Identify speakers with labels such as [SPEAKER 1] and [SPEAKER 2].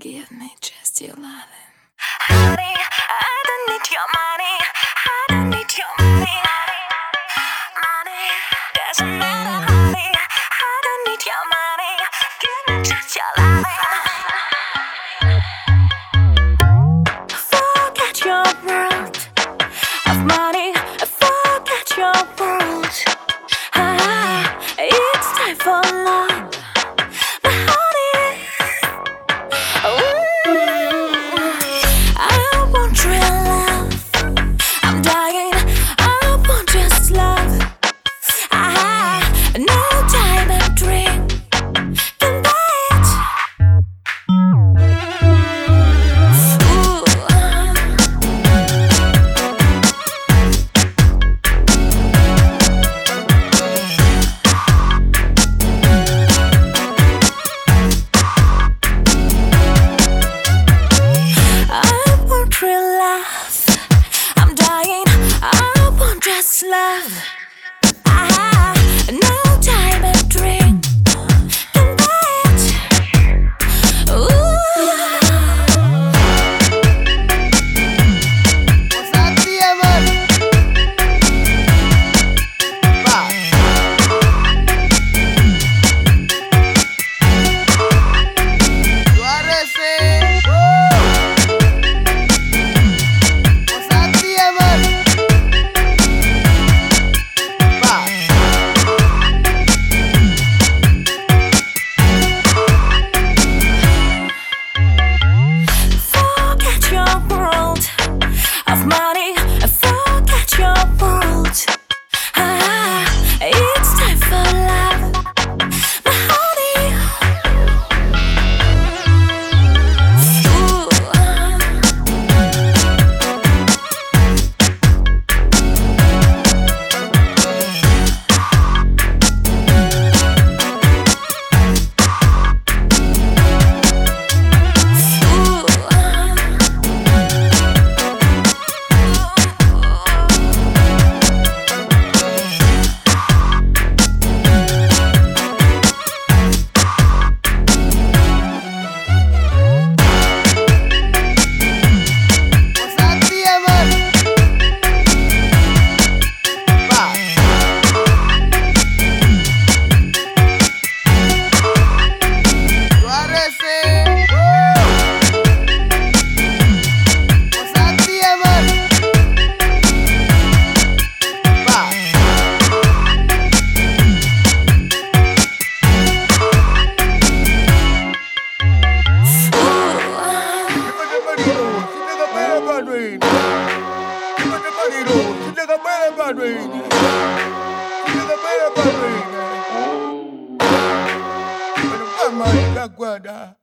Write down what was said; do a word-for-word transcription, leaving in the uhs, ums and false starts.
[SPEAKER 1] Give me just your loving.
[SPEAKER 2] Honey, I don't need your money. I don't need your money. Money doesn't matter, honey. I don't need your money. Give me just your loving. Forget your world of money. Forget your world. Ah, it's time for love. Love, ah, no time and drink can buy it. Ooh.
[SPEAKER 3] What's up, Diamond? Bye. You are a say. What's up, Diamond?
[SPEAKER 2] Of money, forget your world. Ah, it's time for love, my honey. Ooh.
[SPEAKER 3] Padrino, Padrino, Padrino, Padrino, Padrino,